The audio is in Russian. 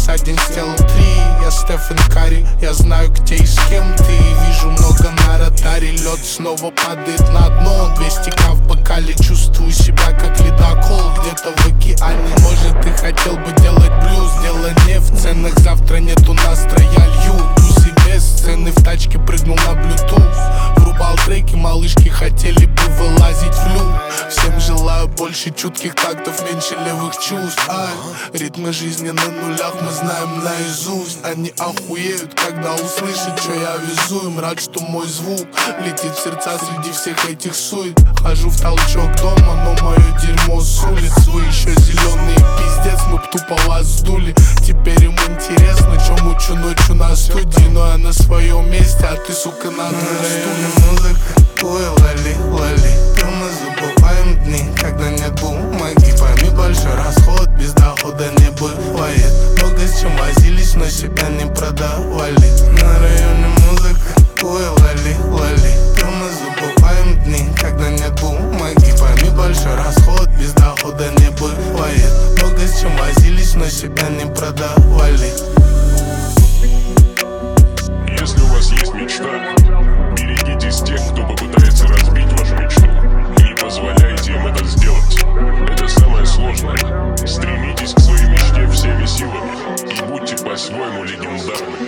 за день сделал 3. Я Стефен Карри, я знаю, где и с кем ты. Вижу много на радаре, лед снова падает на дно. 200к в бокале, чувствую себя как ледокол где-то в океане. Может, ты хотел бы делать блюз, дело не в ценах. Завтра нету настроя, лью тусы без сцены. В тачке прыгнул на Bluetooth, врубал треки, малышки хотели бы вылазить в люк. Всем желаю больше чутких тактов, меньше левых чувств. Ритмы жизни на нулях мы знаем наизусть. Они охуеют, когда услышат, что я везу. Им рад, что мой звук летит в сердца среди всех этих сует. Хожу в толчок дома, но мое дерьмо с улиц. Вы еще зеленые, пиздец, мы б тупо вас сдули. Теперь им интересно, что мучу ночью на студии. Но я на своем месте, а ты, сука, на стуле. Музыка, ой, лали, лали. Мы забываем дни, когда нет бумаги. Пойми, большой расход, без дохода не бывает. Много с чем возились, но себя не продавали. На районе музыка, ой, лали, лали. Мы забываем дни, когда нет бумаги. Пойми, большой расход, без дохода не бывает. Много с чем возились, но себя не продавали. Если у вас есть мечта, берегитесь тех, кто попытается разбить вашу мечту. Не позволяйте им это сделать. Это самое сложное. Стремитесь к своей мечте всеми силами и будьте по-своему легендарны.